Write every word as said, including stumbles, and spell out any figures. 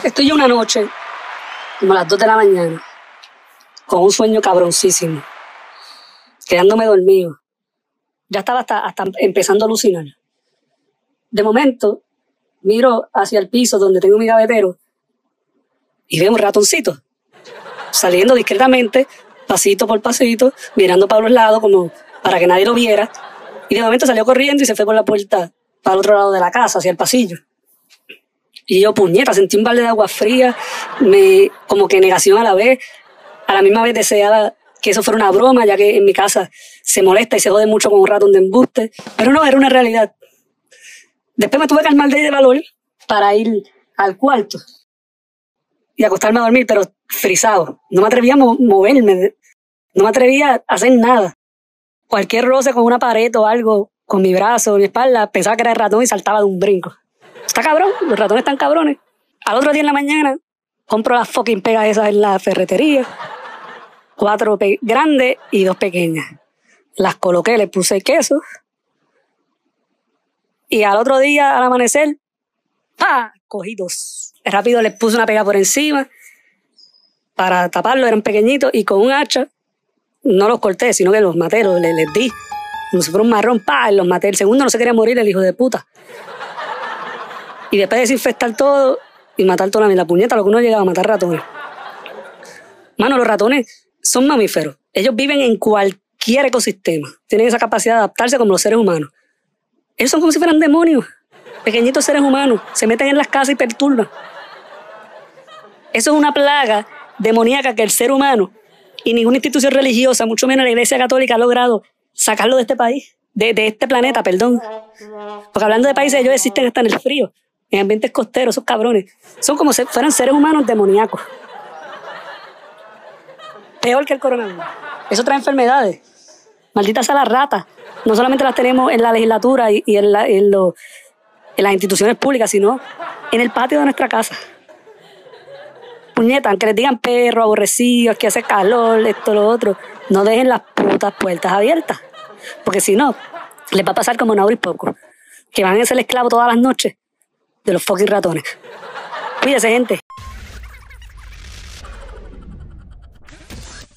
Estoy yo una noche, como a las dos de la mañana, con un sueño cabroncísimo, quedándome dormido. Ya estaba hasta, hasta empezando a alucinar. De momento, miro hacia el piso donde tengo mi gavetero y veo un ratoncito saliendo discretamente, pasito por pasito, mirando para los lados como para que nadie lo viera. Y de momento salió corriendo y se fue por la puerta para el otro lado de la casa, hacia el pasillo. Y yo, puñeta, sentí un balde de agua fría, me, como que negación a la vez. A la misma vez deseaba que eso fuera una broma, ya que en mi casa se molesta y se jode mucho con un ratón de embuste. Pero no, era una realidad. Después me tuve que armar de valor para ir al cuarto y acostarme a dormir, pero frisado. No me atrevía a mo moverme, no me atrevía a hacer nada. Cualquier roce con una pared o algo, con mi brazo o mi espalda, pensaba que era el ratón y saltaba de un brinco. Está cabrón, los ratones están cabrones. Al otro día en la mañana, compro las fucking pegas esas en la ferretería. Cuatro grandes y dos pequeñas. Las coloqué, le puse queso. Y al otro día, al amanecer, ¡pah! Cogí dos. Rápido les puse una pega por encima para taparlo, eran pequeñitos, y con un hacha no los corté, sino que los maté, los, les, les di. Como si fuera un marrón, ¡pah! Los maté. El segundo no se quería morir, el hijo de puta. Y después de desinfectar todo y matar toda la, la puñeta, lo que uno llegaba a matar ratones. Mano, los ratones son mamíferos. Ellos viven en cualquier ecosistema. Tienen esa capacidad de adaptarse como los seres humanos. Ellos son como si fueran demonios. Pequeñitos seres humanos. Se meten en las casas y perturban. Eso es una plaga demoníaca que el ser humano y ninguna institución religiosa, mucho menos la Iglesia Católica, ha logrado sacarlo de este país. De, de este planeta, perdón. Porque hablando de países, ellos existen hasta en el frío. En ambientes costeros, esos cabrones. Son como si fueran seres humanos demoníacos. Peor que el coronavirus. Eso trae enfermedades. Malditas sea las ratas. No solamente las tenemos en la legislatura y, y en, la, en, lo, en las instituciones públicas, sino en el patio de nuestra casa. Puñeta, aunque les digan perro, aborrecidos, que hace calor, esto, lo otro, no dejen las putas puertas abiertas. Porque si no, les va a pasar como Nauri Poco, que van a ser esclavos todas las noches de los fucking ratones. Cuídese, gente.